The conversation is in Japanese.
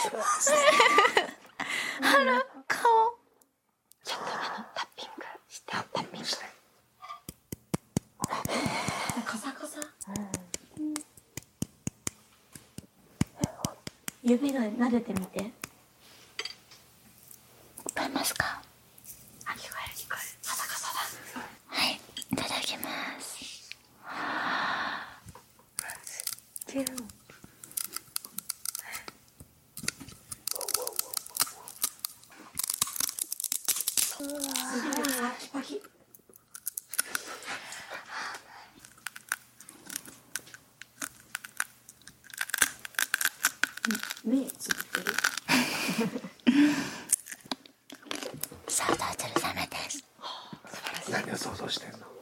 鼻、顔。 ちょっとタッピングして。タッピングして。 カサカサ。指が撫でてみて。聞こえますか？あ、聞こえる聞こえる。カサカサだ。はい、いただきます。キュン。すごいわ、パキパキ。目つぶってる。さあ、タートルダメです。 何を想像してんの？